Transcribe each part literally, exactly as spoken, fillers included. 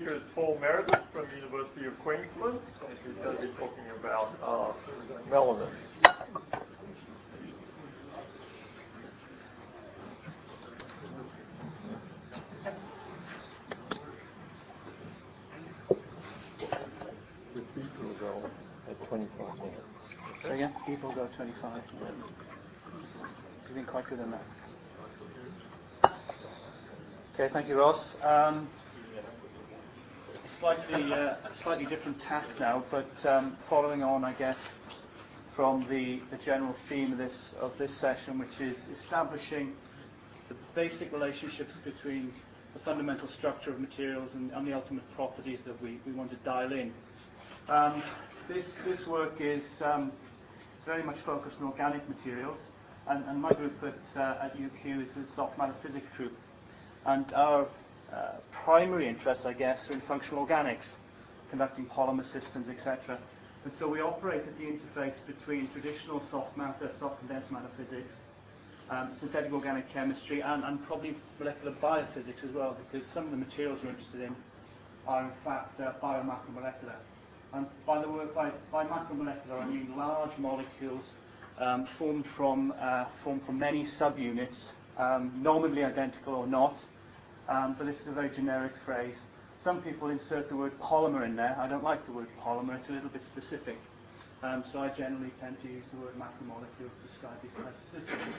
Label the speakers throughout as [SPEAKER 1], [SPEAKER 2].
[SPEAKER 1] speaker is Paul Meredith from the University of Queensland, and he's going to be talking about uh, melamins. The beep will go at twenty-five minutes. Okay.
[SPEAKER 2] So yeah, beep will go at twenty-five. You've been quite good in that. Okay, thank you, Ross. Um, slightly, uh, slightly different tack now, but um, following on, I guess, from the, the general theme of this of this session, which is establishing the basic relationships between the fundamental structure of materials and, and the ultimate properties that we, we want to dial in. Um, this this work is um, it's very much focused on organic materials, and, and my group at uh, at U Q is the soft matter physics group. And our uh, primary interests, I guess, are in functional organics, conducting polymer systems, et cetera. And so we operate at the interface between traditional soft matter, soft condensed matter physics, um, synthetic organic chemistry, and, and probably molecular biophysics as well, because some of the materials we're interested in are in fact uh, biomacromolecular. And by the word, by, by macromolecular, I mean large molecules um, formed from uh, formed from many subunits, um, nominally identical or not. Um, but this is a very generic phrase. Some people insert the word polymer in there. I don't like the word polymer. It's a little bit specific. Um, so I generally tend to use the word macromolecule to describe these types of systems.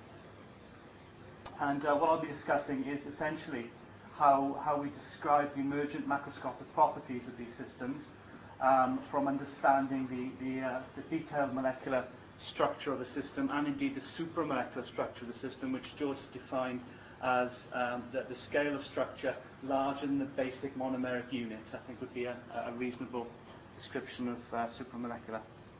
[SPEAKER 2] And uh, what I'll be discussing is essentially how, how we describe the emergent macroscopic properties of these systems um, from understanding the, the, uh, the detailed molecular structure of the system and indeed the supramolecular structure of the system, which George has defined as um, the, the scale of structure larger than the basic monomeric unit, I think would be a, a reasonable description of uh, supramolecular.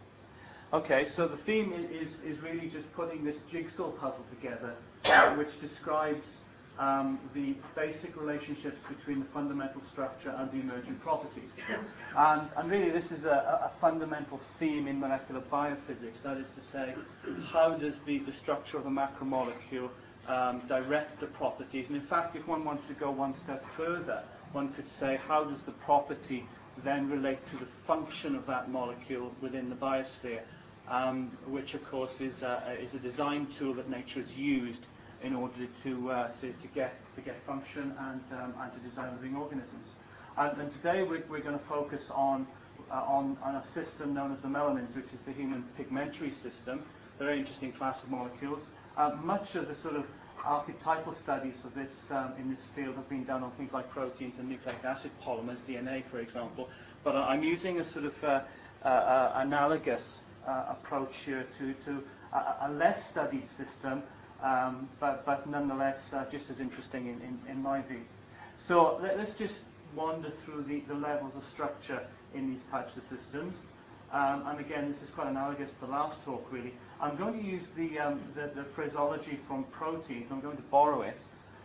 [SPEAKER 2] Okay, so the theme is, is really just putting this jigsaw puzzle together, which describes um, the basic relationships between the fundamental structure and the emergent properties. And, and really this is a, a fundamental theme in molecular biophysics, that is to say, how does the, the structure of a macromolecule Um, direct the properties. And in fact, if one wanted to go one step further, one could say, how does the property then relate to the function of that molecule within the biosphere, um, which of course is, uh, is a design tool that nature has used in order to, uh, to, to, get, to get function and, um, and to design living organisms. And, and today we're, we're going to focus on, uh, on, on a system known as the melamins, which is the human pigmentary system. A very interesting class of molecules. Uh, much of the sort of archetypal studies of this um, in this field have been done on things like proteins and nucleic acid polymers, D N A, for example. But I'm using a sort of uh, uh, uh, analogous uh, approach here to, to a, a less studied system, um, but, but nonetheless uh, just as interesting in, in, in my view. So let, let's just wander through the, the levels of structure in these types of systems. Um, and again, this is quite analogous to the last talk, really. I'm going to use the, um, the, the phraseology from proteins. I'm going to borrow it.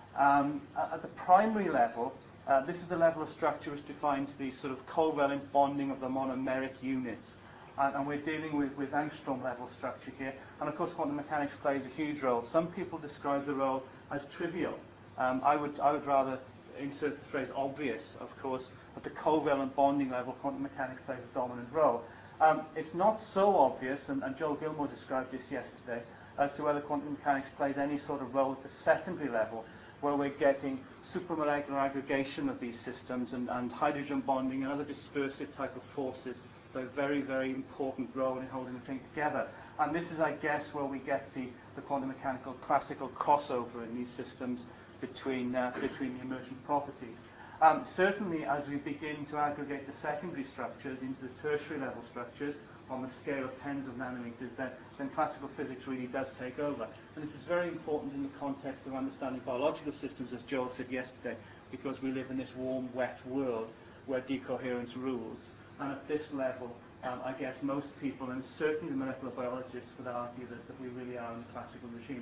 [SPEAKER 2] Um, at the primary level, uh, this is the level of structure which defines the sort of covalent bonding of the monomeric units. And, and we're dealing with, with angstrom level structure here. And of course, quantum mechanics plays a huge role. Some people describe the role as trivial. Um, I would, I would rather insert the phrase obvious, of course. At the covalent bonding level, quantum mechanics plays a dominant role. Um, it's not so obvious, and, and Joel Gilmore described this yesterday, as to whether quantum mechanics plays any sort of role at the secondary level, where we're getting supramolecular aggregation of these systems and, and hydrogen bonding and other dispersive type of forces play a very, very important role in holding the thing together. And this is, I guess, where we get the, the quantum mechanical classical crossover in these systems between, uh, between the emergent properties. Um, certainly, as we begin to aggregate the secondary structures into the tertiary level structures on the scale of tens of nanometers, then, then classical physics really does take over. And this is very important in the context of understanding biological systems, as Joel said yesterday, because we live in this warm, wet world where decoherence rules. And at this level, um, I guess most people, and certainly the molecular biologists, would argue that, that we really are in the classical regime.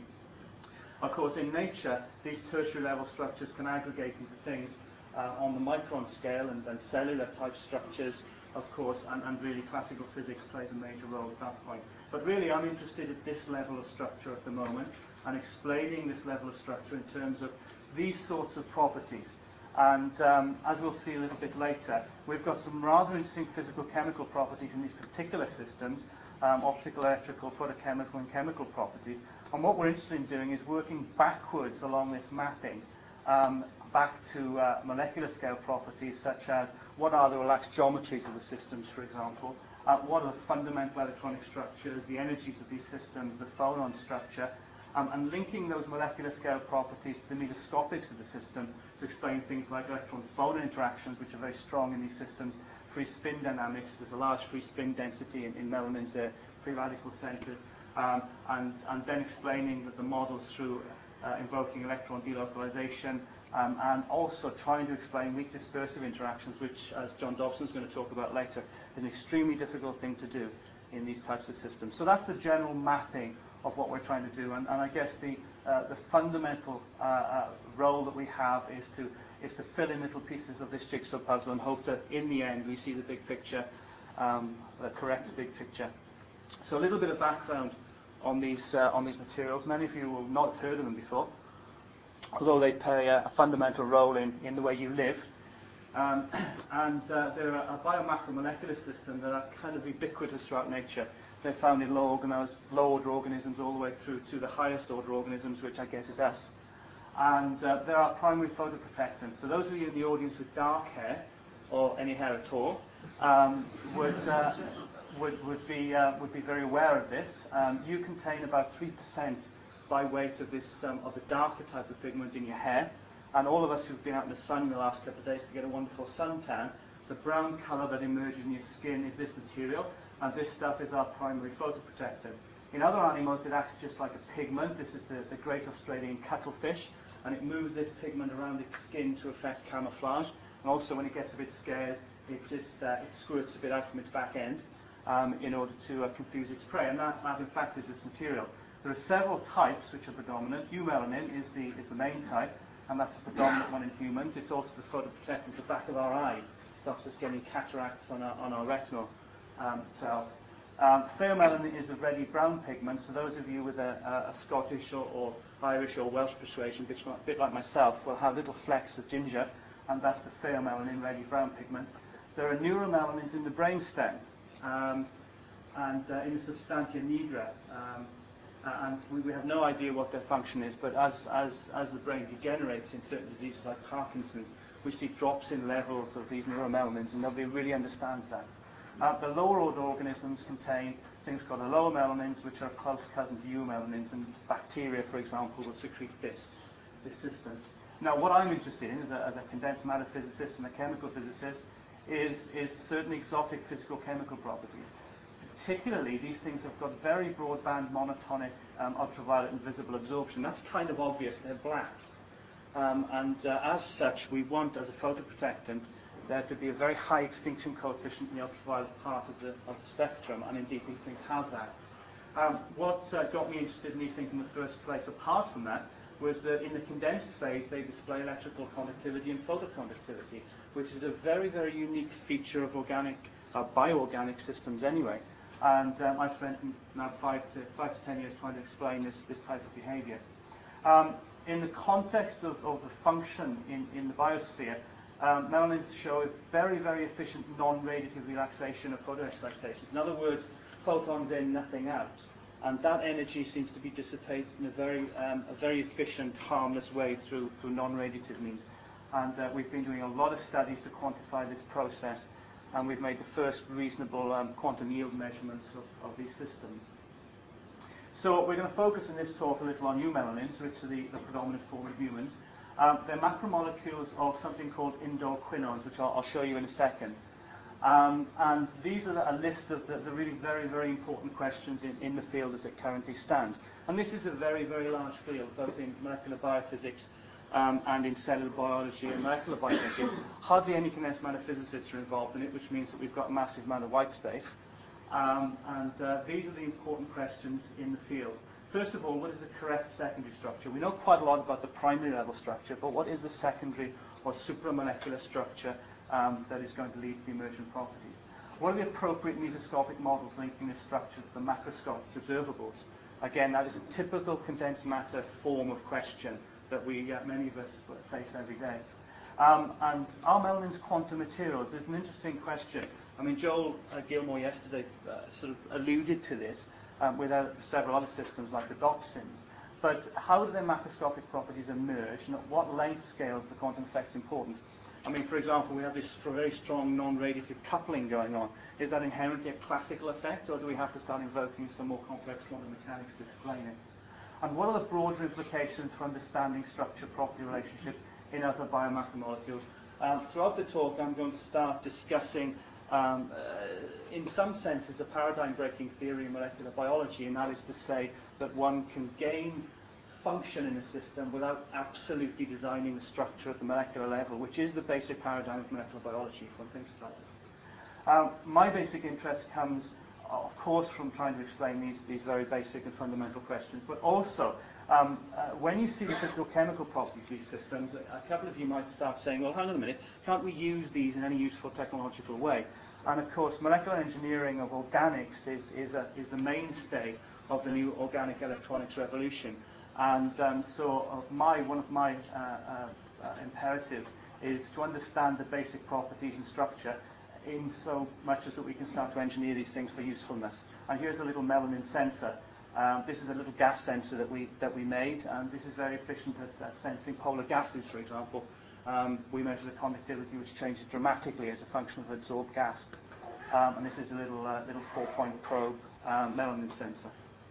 [SPEAKER 2] Of course, in nature, these tertiary level structures can aggregate into things Uh, on the micron scale and, and cellular type structures, of course, and, and really classical physics plays a major role at that point. But really I'm interested at this level of structure at the moment and explaining this level of structure in terms of these sorts of properties. And um, as we'll see a little bit later, we've got some rather interesting physical-chemical properties in these particular systems, um, optical, electrical, photochemical, and chemical properties. And what we're interested in doing is working backwards along this mapping, um, back to uh, molecular scale properties, such as what are the relaxed geometries of the systems, for example, uh, what are the fundamental electronic structures, the energies of these systems, the phonon structure, um, and linking those molecular scale properties to the mesoscopics of the system to explain things like electron-phonon interactions, which are very strong in these systems, free spin dynamics. There's a large free spin density in, in melamins there, free radical centers, um, and, and then explaining that the models through uh, invoking electron delocalization, um, and also trying to explain weak dispersive interactions, which, as John Dobson's going to talk about later, is an extremely difficult thing to do in these types of systems. So that's the general mapping of what we're trying to do, and, and I guess the uh, the fundamental uh, uh, role that we have is to is to fill in little pieces of this jigsaw puzzle and hope that in the end we see the big picture, um, the correct big picture. So a little bit of background on these uh, on these materials. Many of you will not have heard of them before, although they play a, a fundamental role in, in the way you live. Um, and uh, they're a, a biomacromolecular system that are kind of ubiquitous throughout nature. They're found in low, organized, low order organisms all the way through to the highest order organisms, which I guess is us. And uh, there are primary photoprotectants. So those of you in the audience with dark hair, or any hair at all, um, would, uh, would, would, be, uh, would be very aware of this. Um, you contain about three percent by weight of, this, um, of the darker type of pigment in your hair. And all of us who've been out in the sun in the last couple of days to get a wonderful suntan, the brown colour that emerges in your skin is this material, and this stuff is our primary photoprotectant. In other animals, it acts just like a pigment. This is the, the great Australian cuttlefish, and it moves this pigment around its skin to affect camouflage. And also, when it gets a bit scared, it just uh, it squirts a bit out from its back end um, in order to uh, confuse its prey. And that, that, in fact, is this material. There are several types which are predominant. Eumelanin is the is the main type, and that's the predominant one in humans. It's also the photoprotectant at the back of our eye. It stops us getting cataracts on our, on our retinal um, cells. Um, pheomelanin is a reddy brown pigment, so those of you with a, a, a Scottish or, or Irish or Welsh persuasion, a bit, like, a bit like myself, will have little flecks of ginger, and that's the pheomelanin reddy brown pigment. There are neuromelanins in the brainstem, um, and uh, in the substantia nigra. Um, and we, we have no idea what their function is, but as, as, as the brain degenerates in certain diseases like Parkinson's, we see drops in levels of these neuromelanins, and nobody really understands that. Uh, the lower order organisms contain things called allomelanins, which are a close cousin to eumelanins, and bacteria, for example, will secrete this, this system. Now, what I'm interested in as a, as a condensed matter physicist and a chemical physicist is, is certain exotic physical-chemical properties. Particularly, these things have got very broadband monotonic um, ultraviolet and visible absorption. That's kind of obvious. They're black. Um, and uh, as such, we want, as a photoprotectant, there to be a very high extinction coefficient in the ultraviolet part of the, of the spectrum, and indeed these things have that. Um, what uh, got me interested in these things in the first place, apart from that, was that in the condensed phase they display electrical conductivity and photoconductivity, which is a very, very unique feature of organic, uh, bioorganic systems anyway. And um, I've spent now five to, five to ten years trying to explain this, this type of behavior. Um, in the context of, of the function in, in the biosphere, Um, melanins show a very, very efficient non-radiative relaxation of photoexcitation. In other words, photons in, nothing out. And that energy seems to be dissipated in a very, um, a very efficient, harmless way through, through non-radiative means. And uh, we've been doing a lot of studies to quantify this process, and we've made the first reasonable um, quantum yield measurements of, of these systems. So we're going to focus in this talk a little on eumelanins, which are the, the predominant form of humans. Um, they're macromolecules of something called indole-quinones, which I'll, I'll show you in a second. Um, and these are a list of the, the really very, very important questions in, in the field as it currently stands. And this is a very, very large field, both in molecular biophysics um, and in cellular biology and molecular biology. Hardly any condensed matter physicists are involved in it, which means that we've got a massive amount of white space. Um, and uh, these are the important questions in the field. First of all, what is the correct secondary structure? We know quite a lot about the primary level structure, but what is the secondary or supramolecular structure um, that is going to lead to the emergent properties? What are the appropriate mesoscopic models linking this structure to the macroscopic observables? Again, that is a typical condensed matter form of question that we, uh, many of us face every day. Um, and are melanins quantum materials? There's an interesting question. I mean, Joel uh, Gilmore yesterday uh, sort of alluded to this um, with uh, several other systems like the doxins. But how do their macroscopic properties emerge, and at what length scales are the quantum effects important? I mean, for example, we have this very strong non-radiative coupling going on. Is that inherently a classical effect, or do we have to start invoking some more complex quantum mechanics to explain it? And what are the broader implications for understanding structure-property relationships in other biomacromolecules? Um, throughout the talk, I'm going to start discussing, um, uh, in some senses, a paradigm-breaking theory in molecular biology, and that is to say that one can gain function in a system without absolutely designing the structure at the molecular level, which is the basic paradigm of molecular biology, if one thinks about it. Um, my basic interest comes, of course, from trying to explain these, these very basic and fundamental questions, but also um, uh, when you see the physical-chemical properties of these systems, a, a couple of you might start saying, well, hang on a minute, can't we use these in any useful technological way? And of course, molecular engineering of organics is, is, a, is the mainstay of the new organic electronics revolution. And um, so uh, my, one of my uh, uh, uh, imperatives is to understand the basic properties and structure in so much as that we can start to engineer these things for usefulness. And here's a little melanin sensor. Um, this is a little gas sensor that we that we made, and this is very efficient at, at sensing polar gases, for example. Um, we measure the conductivity, which changes dramatically as a function of adsorbed gas. Um, and this is a little uh, little four-point probe um, melanin sensor.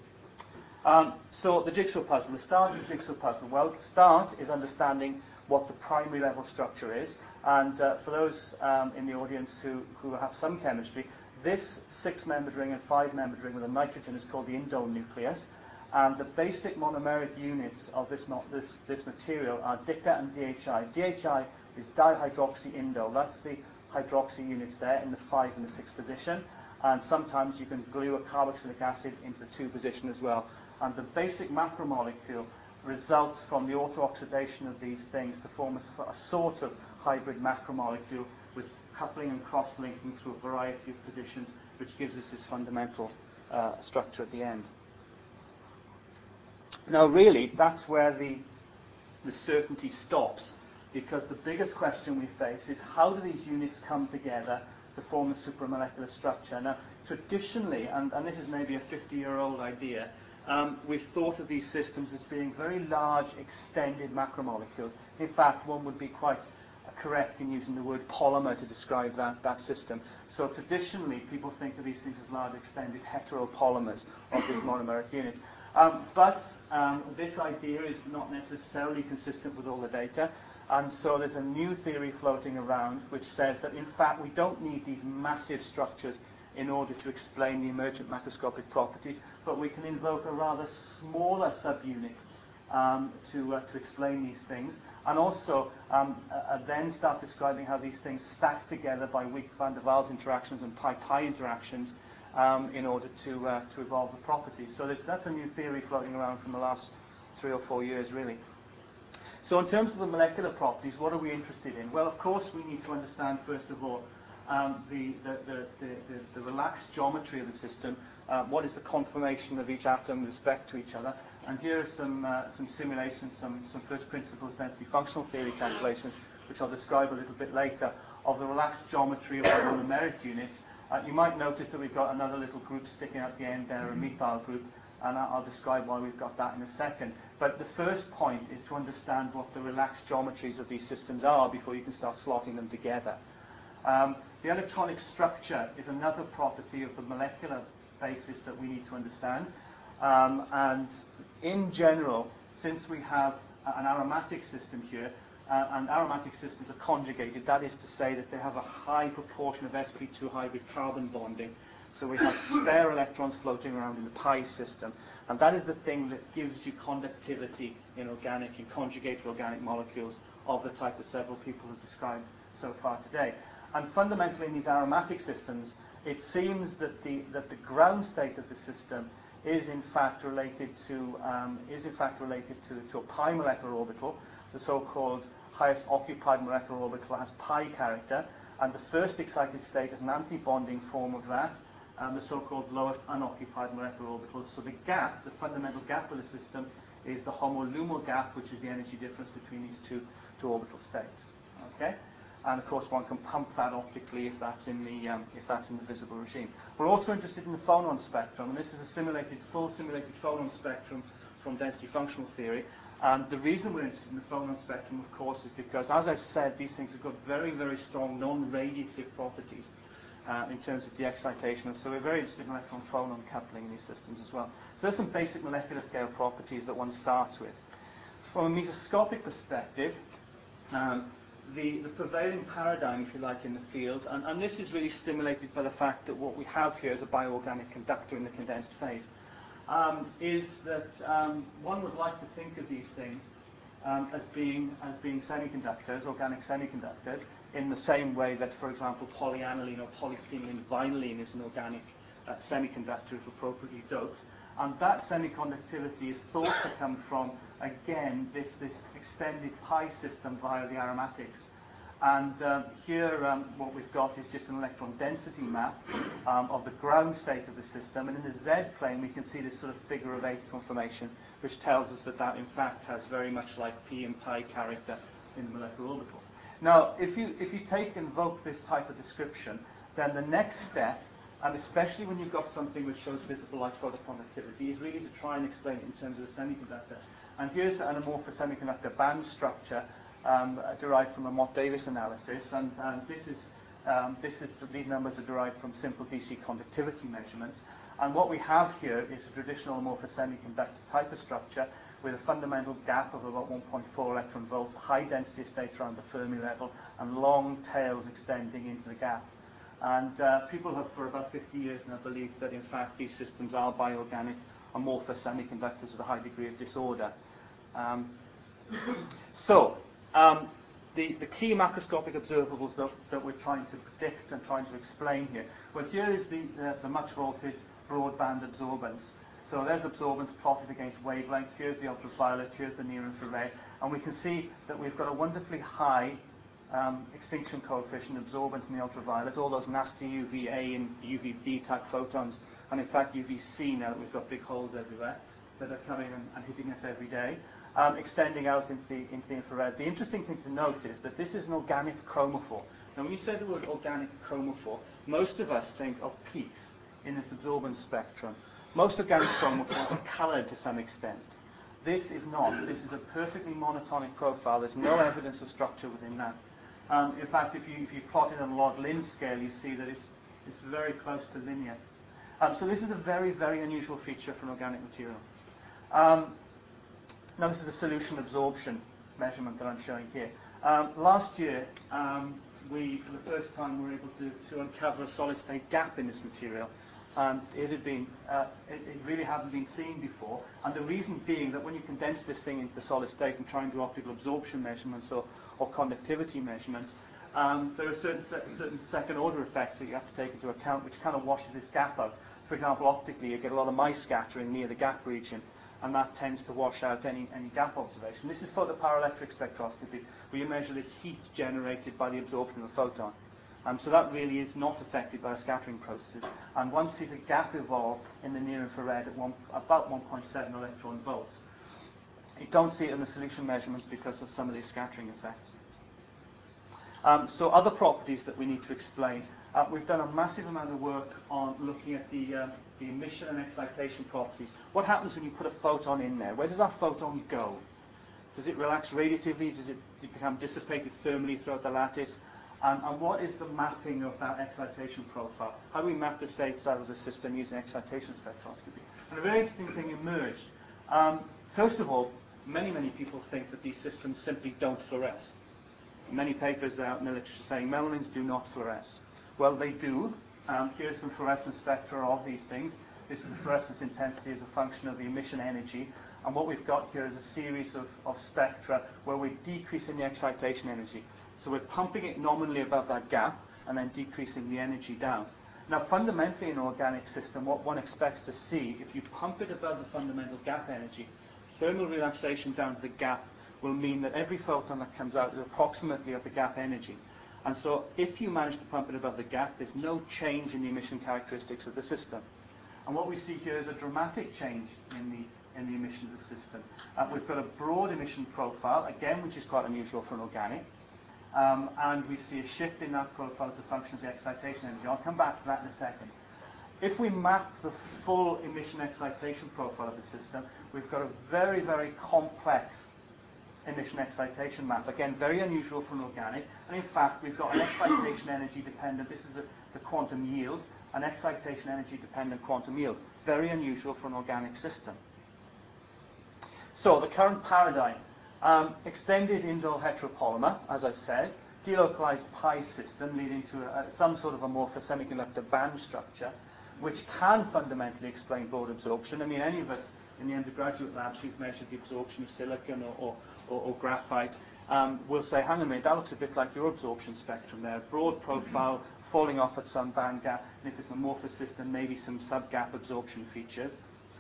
[SPEAKER 2] Um, so the jigsaw puzzle, the start of the jigsaw puzzle. Well, the start is understanding what the primary level structure is. And uh, for those um, in the audience who, who have some chemistry, this six-membered ring and five-membered ring with a nitrogen is called the indole nucleus. And the basic monomeric units of this, this, this material are D I C A and D H I. D H I is dihydroxyindole. That's the hydroxy units there in the five and the six position. And sometimes you can glue a carboxylic acid into the two position as well. And the basic macromolecule results from the auto-oxidation of these things to form a, a sort of hybrid macromolecule with coupling and cross-linking through a variety of positions, which gives us this fundamental uh, structure at the end. Now, really, that's where the, the certainty stops, because the biggest question we face is how do these units come together to form a supramolecular structure? Now, traditionally, and, and this is maybe a fifty-year-old idea, um, we've thought of these systems as being very large, extended macromolecules. In fact, one would be quite correct in using the word polymer to describe that, that system. So traditionally, people think of these things as large, extended heteropolymers of these monomeric units. Um, but um, this idea is not necessarily consistent with all the data. And so there's a new theory floating around which says that, in fact, we don't need these massive structures in order to explain the emergent macroscopic properties, but we can invoke a rather smaller subunit um, to, uh, to explain these things, and also um, uh, then start describing how these things stack together by weak van der Waals interactions and pi-pi interactions um, in order to, uh, to evolve the properties. So that's a new theory floating around from the last three or four years, really. So in terms of the molecular properties, what are we interested in? Well, of course, we need to understand, first of all, um, the, the, the, the, the relaxed geometry of the system. Uh, what is the conformation of each atom with respect to each other? And here are some, uh, some simulations, some, some first principles density functional theory calculations, which I'll describe a little bit later, of the relaxed geometry of the monomeric units. Uh, you might notice that we've got another little group sticking out the end there, a methyl group, and I'll describe why we've got that in a second. But the first point is to understand what the relaxed geometries of these systems are before you can start slotting them together. Um, the electronic structure is another property of the molecular basis that we need to understand. Um, and in general, since we have an aromatic system here, uh, and aromatic systems are conjugated, that is to say that they have a high proportion of s p two hybrid carbon bonding. So we have spare electrons floating around in the pi system. And that is the thing that gives you conductivity in organic and conjugated organic molecules of the type that several people have described so far today. And fundamentally in these aromatic systems, it seems that the, that the ground state of the system is in fact related to, um, is in fact related to, to a pi molecular orbital. The so-called highest occupied molecular orbital has pi character. And the first excited state is an anti-bonding form of that. Um, the so-called lowest unoccupied molecular orbitals. So the gap, the fundamental gap of the system, is the HOMO-LUMO gap, which is the energy difference between these two, two orbital states. Okay, and of course one can pump that optically if that's in the um, if that's in the visible regime. We're also interested in the phonon spectrum, and this is a simulated, full simulated phonon spectrum from density functional theory. And the reason we're interested in the phonon spectrum, of course, is because, as I've said, these things have got very, very strong non-radiative properties uh, in terms of de-excitation. And so we're very interested in electron-phonon coupling in these systems as well. So there's some basic molecular scale properties that one starts with. From a mesoscopic perspective, um, the, the prevailing paradigm, if you like, in the field, and, and this is really stimulated by the fact that what we have here is a bioorganic conductor in the condensed phase. Um, is that um, one would like to think of these things um, as being as being semiconductors, organic semiconductors, in the same way that, for example, polyaniline or polyphenylene vinylene is an organic uh, semiconductor if appropriately doped. And that semiconductivity is thought to come from, again, this, this extended pi system via the aromatics. And um, here um, what we've got is just an electron density map um, of the ground state of the system. And in the Z plane, we can see this sort of figure of eight conformation, which tells us that that, in fact, has very much like P and pi character in the molecular orbital. Now, if you, if you take and invoke this type of description, then the next step, and especially when you've got something which shows visible light photoconductivity, is really to try and explain it in terms of the semiconductor. And here's an amorphous semiconductor band structure Um, derived from a Mott-Davis analysis, and, and this is, um, this is these numbers are derived from simple D C conductivity measurements. And what we have here is a traditional amorphous semiconductor type of structure with a fundamental gap of about one point four electron volts, high density states around the Fermi level, and long tails extending into the gap. And uh, people have for about fifty years now believed that in fact these systems are bioorganic amorphous semiconductors with a high degree of disorder. Um, so. Um, the, the key macroscopic observables that, that we're trying to predict and trying to explain here. Well, here is the, the, the much vaulted broadband absorbance. So there's absorbance plotted against wavelength. Here's the ultraviolet. Here's the near infrared. And we can see that we've got a wonderfully high um, extinction coefficient absorbance in the ultraviolet, all those nasty U V A and U V B type photons, and in fact U V C now that we've got big holes everywhere that are coming and, and hitting us every day. Um, extending out into the, into the infrared. The interesting thing to note is that this is an organic chromophore. Now, when you say the word organic chromophore, most of us think of peaks in this absorbance spectrum. Most organic chromophores are colored to some extent. This is not. This is a perfectly monotonic profile. There's no evidence of structure within that. Um, in fact, if you, if you plot it on a log-lin scale, you see that it's, it's very close to linear. Um, so this is a very, very unusual feature for an organic material. Um, Now, this is a solution absorption measurement that I'm showing here. Um, last year, um, we, for the first time, were able to, to uncover a solid-state gap in this material. Um, it had been, uh, it, it really hadn't been seen before, and the reason being that when you condense this thing into solid state and try and do optical absorption measurements or, or conductivity measurements, um, there are certain, certain second-order effects that you have to take into account, which kind of washes this gap out. For example, optically, you get a lot of mice scattering near the gap region, and that tends to wash out any, any gap observation. This is photopyroelectric spectroscopy, where you measure the heat generated by the absorption of a photon. Um, so that really is not affected by scattering processes. And one sees a gap evolve in the near infrared at one, about one point seven electron volts. You don't see it in the solution measurements because of some of these scattering effects. Um, so other properties that we need to explain. Uh, we've done a massive amount of work on looking at the, uh, the emission and excitation properties. What happens when you put a photon in there? Where does that photon go? Does it relax radiatively? Does it, does it become dissipated thermally throughout the lattice? Um, and what is the mapping of that excitation profile? How do we map the states out of the system using excitation spectroscopy? And a very interesting thing emerged. Um, first of all, many, many people think that these systems simply don't fluoresce. Many papers out in the literature saying melanins do not fluoresce. Well, they do. Um, here's some fluorescence spectra of these things. This is the fluorescence intensity as a function of the emission energy. And what we've got here is a series of, of spectra where we're decreasing the excitation energy. So we're pumping it nominally above that gap and then decreasing the energy down. Now, fundamentally in an organic system, what one expects to see, if you pump it above the fundamental gap energy, thermal relaxation down to the gap will mean that every photon that comes out is approximately of the gap energy. And so if you manage to pump it above the gap, there's no change in the emission characteristics of the system. And what we see here is a dramatic change in the in the emission of the system. Uh, we've got a broad emission profile, again, which is quite unusual for an organic. Um, and we see a shift in that profile as a function of the excitation energy. I'll come back to that in a second. If we map the full emission excitation profile of the system, we've got a very, very complex emission excitation map. Again, very unusual for an organic. And in fact, we've got an excitation energy dependent, this is a, the quantum yield, an excitation energy dependent quantum yield. Very unusual for an organic system. So the current paradigm, um, extended indole heteropolymer, as I said, delocalized pi system leading to a, some sort of amorphous semiconductor band structure, which can fundamentally explain broad absorption. I mean, any of us in the undergraduate labs who've measured the absorption of silicon or, or, or, or graphite um, will say, hang on a minute, that looks a bit like your absorption spectrum there. Broad profile, falling off at some band gap, and if it's an amorphous system, maybe some sub-gap absorption features.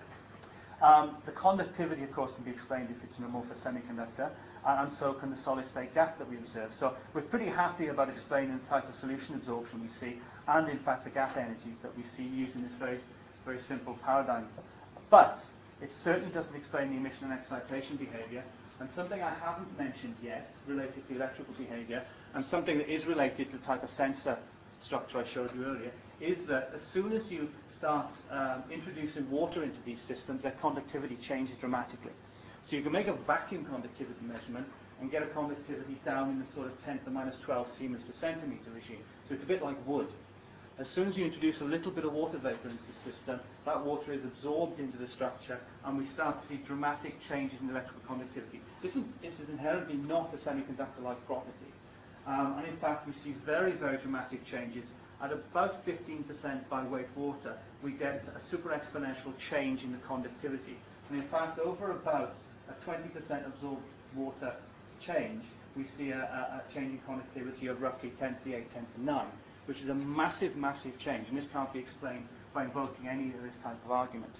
[SPEAKER 2] Um, the conductivity, of course, can be explained if it's an amorphous semiconductor, and, and so can the solid-state gap that we observe. So we're pretty happy about explaining the type of solution absorption we see, and in fact the gap energies that we see using this very, very simple paradigm. But it certainly doesn't explain the emission and excitation behavior, and something I haven't mentioned yet related to electrical behavior, and something that is related to the type of sensor structure I showed you earlier, is that as soon as you start um, introducing water into these systems, their conductivity changes dramatically. So you can make a vacuum conductivity measurement and get a conductivity down in the sort of ten to the minus twelve Siemens per centimeter regime. So it's a bit like wood. As soon as you introduce a little bit of water vapor into the system, that water is absorbed into the structure, and we start to see dramatic changes in electrical conductivity. This is, this is inherently not a semiconductor-like property. Um, and in fact, we see very, very dramatic changes. At about fifteen percent by weight water, we get a super exponential change in the conductivity. And in fact, over about a twenty percent absorbed water change, we see a, a, a change in conductivity of roughly ten to the eight, ten to the nine, which is a massive, massive change. And this can't be explained by invoking any of this type of argument.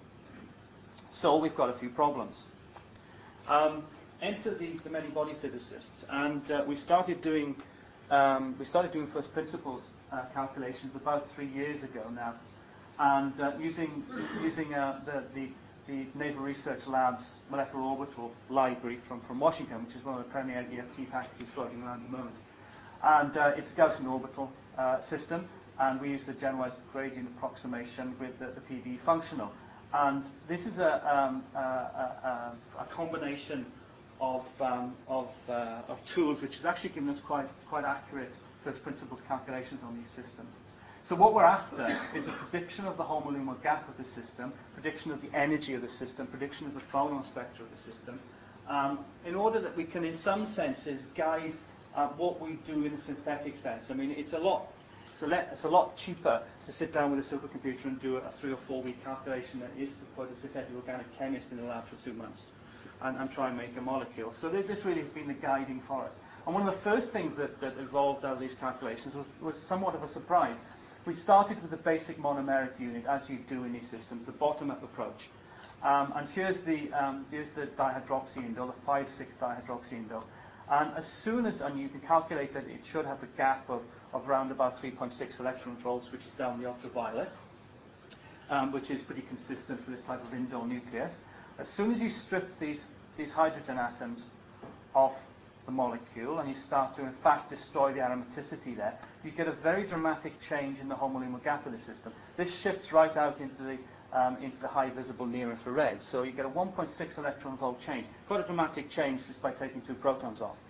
[SPEAKER 2] So we've got a few problems. Um, enter the, the many body physicists, and uh, we started doing um, we started doing first principles uh, calculations about three years ago now, and uh, using using uh, the, the the Naval Research Labs molecular orbital library from from Washington, which is one of the premier D F T packages floating around at the moment, and uh, it's a Gaussian orbital uh, system, and we use the generalized gradient approximation with the, the P D E functional. And this is a, um, a, a, a combination of, um, of, uh, of tools which has actually given us quite, quite accurate first principles calculations on these systems. So what we're after is a prediction of the homoluminal gap of the system, prediction of the energy of the system, prediction of the phonon spectra of the system, um, in order that we can, in some senses, guide uh, what we do in a synthetic sense. I mean, it's a lot So it's a lot cheaper to sit down with a supercomputer and do a three or four week calculation than it is to put a synthetic organic chemist in the lab for two months and, and try and make a molecule. So this really has been the guiding for us. And one of the first things that, that evolved out of these calculations was, was somewhat of a surprise. We started with the basic monomeric unit, as you do in these systems, the bottom-up approach. Um, and here's the, um, here's the dihydroxyindole, the five six dihydroxyindole. And as soon as, and you can calculate that it should have a gap of, of around about three point six electron volts, which is down the ultraviolet, um, which is pretty consistent for this type of indole nucleus. As soon as you strip these, these hydrogen atoms off the molecule and you start to, in fact, destroy the aromaticity there, you get a very dramatic change in the homoluminal gap of the system. This shifts right out into the Um, into the high visible near infrared. So you get a one point six electron volt change. Quite a dramatic change just by taking two protons off.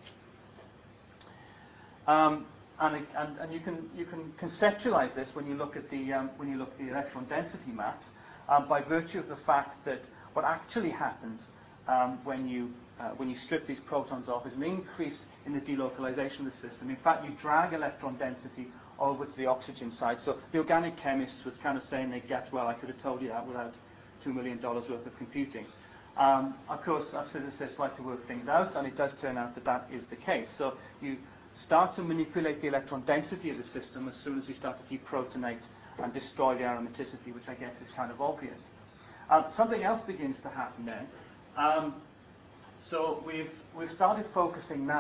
[SPEAKER 2] Um, and, and, and you can you can conceptualize this when you look at the um, when you look at the electron density maps um, by virtue of the fact that what actually happens um, when you uh, when you strip these protons off is an increase in the delocalization of the system. In fact, you drag electron density over to the oxygen side. So the organic chemist was kind of saying they get, well, I could have told you that without two million dollars worth of computing. Um, of course, as physicists like to work things out, and it does turn out that that is the case. So you start to manipulate the electron density of the system as soon as you start to deprotonate and destroy the aromaticity, which I guess is kind of obvious. Um, something else begins to happen then. Um, So we've, we've started focusing now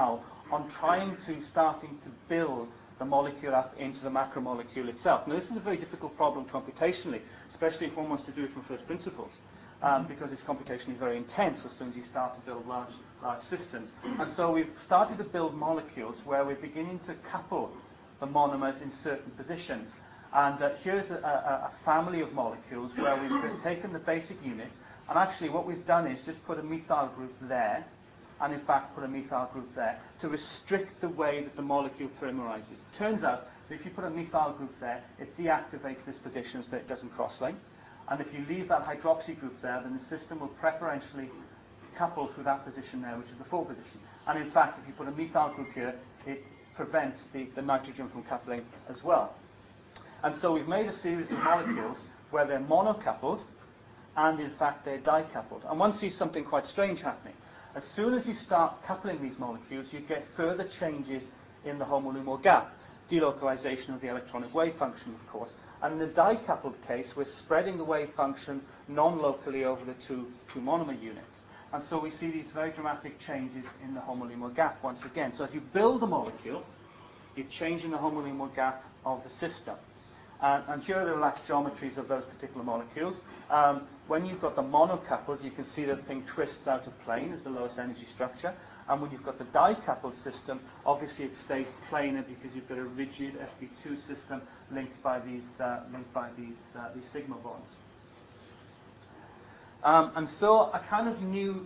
[SPEAKER 2] on trying to, starting to build the molecule up into the macromolecule itself. Now, this is a very difficult problem computationally, especially if one wants to do it from first principles, um, because it's computationally very intense as soon as you start to build large, large systems. And so we've started to build molecules where we're beginning to couple the monomers in certain positions. And uh, here's a, a, a family of molecules where we've taken the basic units, and actually what we've done is just put a methyl group there, and in fact put a methyl group there, to restrict the way that the molecule polymerizes. It turns out that if you put a methyl group there, it deactivates this position so that it doesn't cross-link. And if you leave that hydroxy group there, then the system will preferentially couple through that position there, which is the four position. And in fact, if you put a methyl group here, it prevents the, the nitrogen from coupling as well. And so we've made a series of molecules where they're monocoupled, and in fact they're dicoupled. And one sees something quite strange happening. As soon as you start coupling these molecules, you get further changes in the homolumal gap, delocalization of the electronic wave function, of course. And in the dicoupled case, we're spreading the wave function non-locally over the two, two monomer units. And so we see these very dramatic changes in the homolumal gap once again. So as you build a molecule, you're changing the homolumal gap of the system. Uh, and here are the relaxed geometries of those particular molecules. Um, when you've got the monocoupled, you can see that the thing twists out of plane as the lowest energy structure. And when you've got the dicoupled system, obviously it stays planar because you've got a rigid F P two system linked by these, uh, linked by these, uh, these sigma bonds. Um, and so a kind of new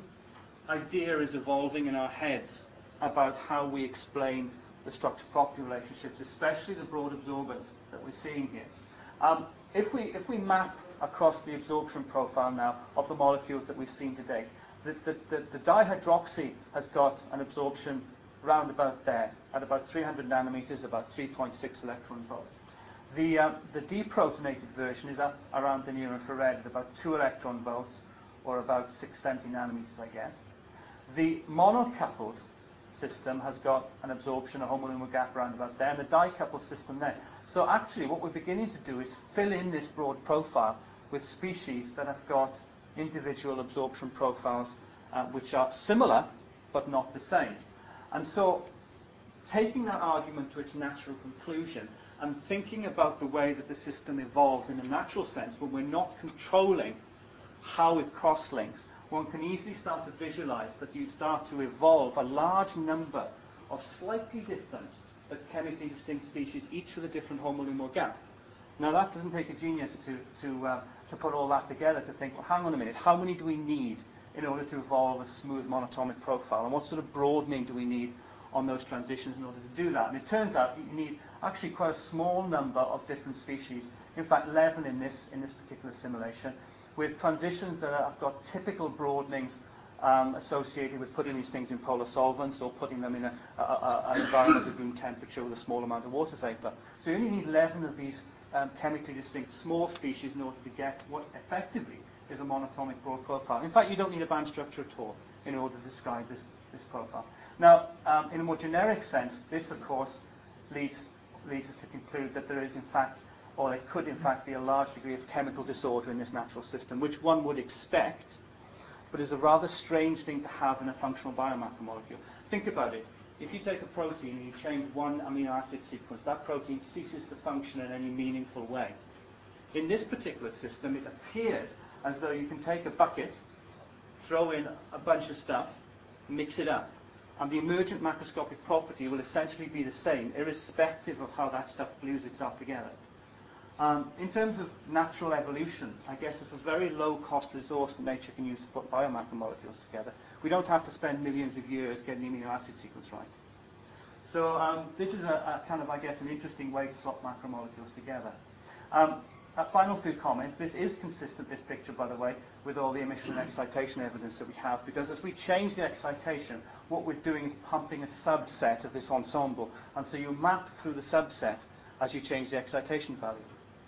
[SPEAKER 2] idea is evolving in our heads about how we explain the structure-property relationships, especially the broad absorbance that we're seeing here. Um, if we if we map across the absorption profile now of the molecules that we've seen to date, the, the, the, the dihydroxy has got an absorption round about there, at about three hundred nanometers, about three point six electron volts. The, um, the deprotonated version is up around the near infrared at about two electron volts, or about six hundred seventy nanometers, I guess. The monocoupled system has got an absorption, a homolumal gap around about there, and the dicoupled system there. So actually what we're beginning to do is fill in this broad profile with species that have got individual absorption profiles uh, which are similar but not the same. And so taking that argument to its natural conclusion and thinking about the way that the system evolves in a natural sense when we're not controlling how it cross-links, one can easily start to visualize that you start to evolve a large number of slightly different but chemically distinct species, each with a different homolumal gap. Now that doesn't take a genius to, to, uh, to put all that together to think, well, hang on a minute, how many do we need in order to evolve a smooth monatomic profile? And what sort of broadening do we need on those transitions in order to do that? And it turns out you need actually quite a small number of different species, in fact eleven in this, in this particular simulation, with transitions that have got typical broadenings um, associated with putting these things in polar solvents or putting them in a, a, a, an environment at room temperature with a small amount of water vapor. So you only need eleven of these um, chemically distinct small species in order to get what effectively is a monatomic broad profile. In fact, you don't need a band structure at all in order to describe this, this profile. Now, um, in a more generic sense, this, of course, leads, leads us to conclude that there is, in fact, or there could in fact be a large degree of chemical disorder in this natural system, which one would expect, but is a rather strange thing to have in a functional biomacromolecule. Think about it. If you take a protein and you change one amino acid sequence, that protein ceases to function in any meaningful way. In this particular system, it appears as though you can take a bucket, throw in a bunch of stuff, mix it up, and the emergent macroscopic property will essentially be the same, irrespective of how that stuff glues itself together. Um, in terms of natural evolution, I guess it's a very low-cost resource that nature can use to put biomacromolecules together. We don't have to spend millions of years getting the amino acid sequence right. So um, this is a, a kind of, I guess, an interesting way to slot macromolecules together. Um, a final few comments. This is consistent, this picture, by the way, with all the emission and excitation evidence that we have, because as we change the excitation, what we're doing is pumping a subset of this ensemble. And so you map through the subset as you change the excitation value.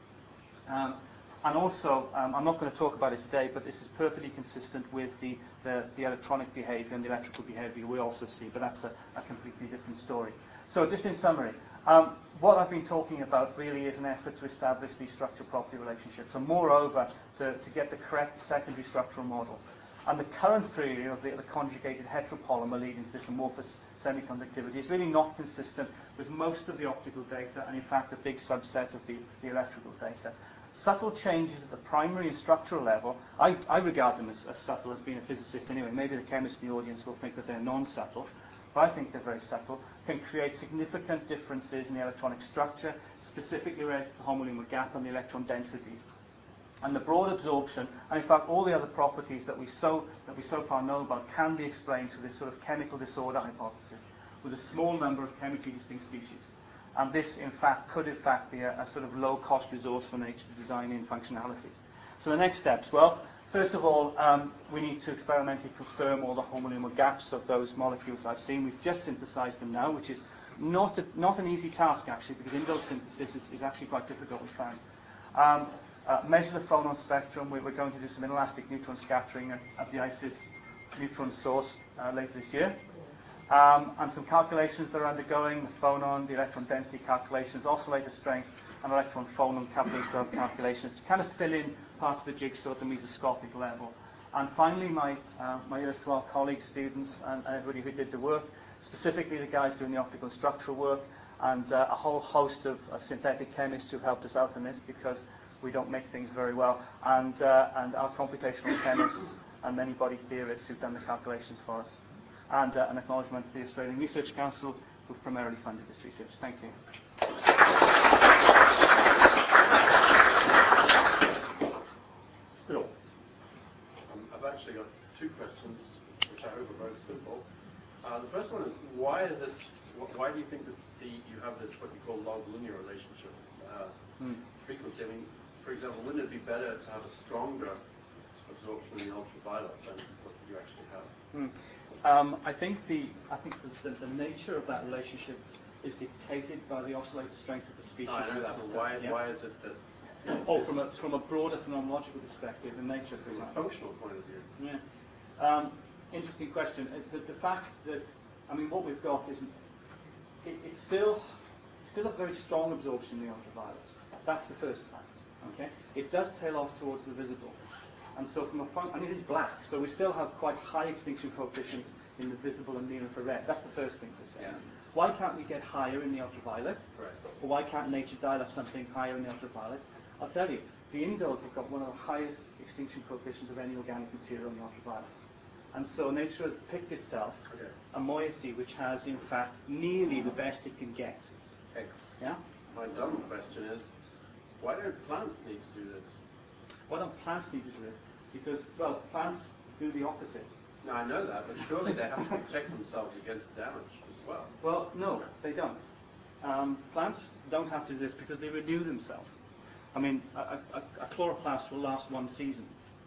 [SPEAKER 2] Um, and also, um, I'm not going to talk about it today, but this is perfectly consistent with the, the, the electronic behavior and the electrical behavior we also see, but that's a, a completely different story. So just in summary, um, what I've been talking about really is an effort to establish these structure-property relationships, and moreover, to, to get the correct secondary structural model. And the current theory of the, the conjugated heteropolymer leading to this amorphous semiconductivity is really not consistent with most of the optical data, and in fact a big subset of the, the electrical data. Subtle changes at the primary and structural level, I, I regard them as, as subtle, as being a physicist anyway. Maybe the chemists in the audience will think that they're non-subtle, but I think they're very subtle, can create significant differences in the electronic structure, specifically related to the homolumen gap and the electron densities. And the broad absorption, and in fact all the other properties that we so that we so far know about, can be explained through this sort of chemical disorder hypothesis, with a small number of chemically distinct species. And this, in fact, could in fact be a, a sort of low-cost resource for nature to design in functionality. So the next steps, well, first of all, um, we need to experimentally confirm all the homolumen gaps of those molecules I've seen. We've just synthesized them now, which is not a, not an easy task actually, because indel synthesis is, is actually quite difficult, we found. Um, Uh, measure the phonon spectrum. We, we're going to do some inelastic neutron scattering at, at the ICES neutron source uh, later this year. Um, and some calculations that are undergoing, the phonon, the electron density calculations, oscillator strength, and electron phonon coupling strength calculations to kind of fill in parts of the jigsaw at the mesoscopic level. And finally, my, uh, my erstwhile colleagues, students, and, and everybody who did the work, specifically the guys doing the optical and structural work, and uh, a whole host of uh, synthetic chemists who've helped us out in this, because we don't make things very well, and, uh, and our computational chemists and many body theorists who've done the calculations for us. And uh, an acknowledgement to the Australian Research Council, who've primarily funded this research. Thank you.
[SPEAKER 1] Bill.
[SPEAKER 3] Um, I've actually got two questions, which I hope are both simple. Uh, the first one is, why is it, why do you think that the, you have this, what you call log linear relationship uh, mm. frequency? I mean, for example, wouldn't it be better to have a stronger absorption in the ultraviolet than what you actually have?
[SPEAKER 2] Mm. Um, I think the I think the, the, the nature of that relationship is dictated by the oscillator strength of the species.
[SPEAKER 3] Oh, I know that, but why,
[SPEAKER 2] yeah.
[SPEAKER 3] why is it that...
[SPEAKER 2] Oh, from a, from a broader phenomenological perspective, in nature, for example.
[SPEAKER 3] From a functional point of view.
[SPEAKER 2] Yeah. Um, interesting question. The, the fact that, I mean, what we've got is, it, it's still, still a very strong absorption in the ultraviolet. That's the first fact. Okay, it does tail off towards the visible, and so from a fun- and it is black, so we still have quite high extinction coefficients in the visible and near infrared. That's the first thing to say.
[SPEAKER 3] Yeah.
[SPEAKER 2] Why can't we get higher in the ultraviolet?
[SPEAKER 3] Right.
[SPEAKER 2] Or why can't nature dial up something higher in the ultraviolet? I'll tell you, the indoles have got one of the highest extinction coefficients of any organic material in the ultraviolet, and so nature has picked itself
[SPEAKER 3] okay.
[SPEAKER 2] a moiety which has, in fact, nearly the best it can get.
[SPEAKER 3] Okay.
[SPEAKER 2] Yeah.
[SPEAKER 3] My dumb question is, why don't plants need to do this?
[SPEAKER 2] Why don't plants need to do this? Because, well, plants do the opposite.
[SPEAKER 3] No, I know that, but surely they have to protect themselves against damage as well.
[SPEAKER 2] Well, no, they don't. Um, plants don't have to do this because they renew themselves. I mean, a, a, a chloroplast will last one season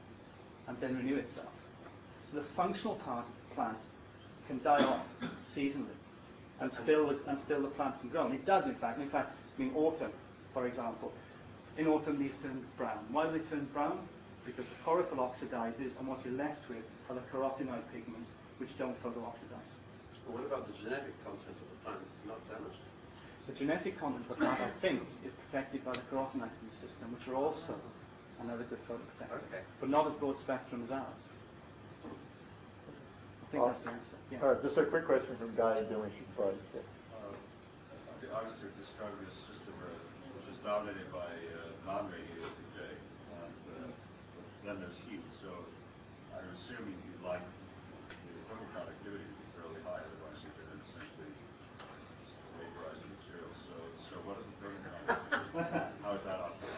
[SPEAKER 2] and then renew itself. So the functional part of the plant can die off seasonally, and still, and still the plant can grow. And it does, in fact. In fact, I mean, autumn, for example. In autumn, these turn brown. Why do they turn brown? Because the chlorophyll oxidizes, and what you're left with are the carotenoid pigments, which don't photooxidize.
[SPEAKER 3] But what about the genetic content of the plant? Is it not damaged?
[SPEAKER 2] The genetic content of the plant, I think, is protected by the carotenoids in the system, which are also another good photoprotector,
[SPEAKER 3] okay.
[SPEAKER 2] but not as broad spectrum as ours. I think
[SPEAKER 1] well,
[SPEAKER 2] that's the answer. Yeah.
[SPEAKER 1] All right, just a quick question from Guy, and then we should probably. Yeah.
[SPEAKER 4] Uh, obviously, we're describing a system which is dominated by uh, non-radiated J, and uh, then there's heat. So I'm assuming you'd like the thermal conductivity to be fairly high, otherwise you're going to essentially vaporize the material. So, so what is the thermal conductivity? How is that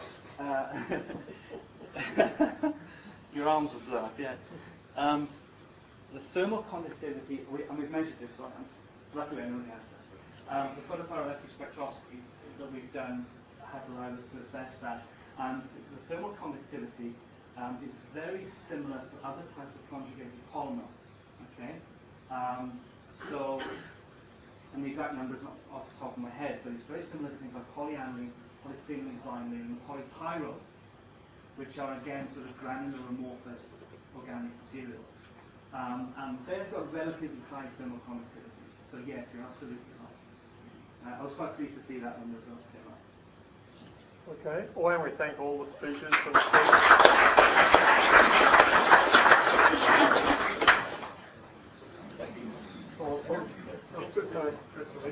[SPEAKER 4] optimized?
[SPEAKER 2] Uh, your arms will blow up, yeah. Um, the thermal conductivity, we, and we've measured this, so I'm, luckily I know the answer. Um, the photopyroelectric spectroscopy that we've done has allowed us to assess that, and the thermal conductivity um, is very similar to other types of conjugated polymer. Okay, um, so, and the exact number is not off the top of my head, but it's very similar to things like polyaniline, polyphenylene, diamine, and polypyroles, which are again sort of granular amorphous organic materials. Um, and they've got relatively high thermal conductivities. So yes, you're absolutely right. Uh, I was quite pleased to see that when the results came up.
[SPEAKER 1] Okay. Why don't we thank all the speakers for the crystal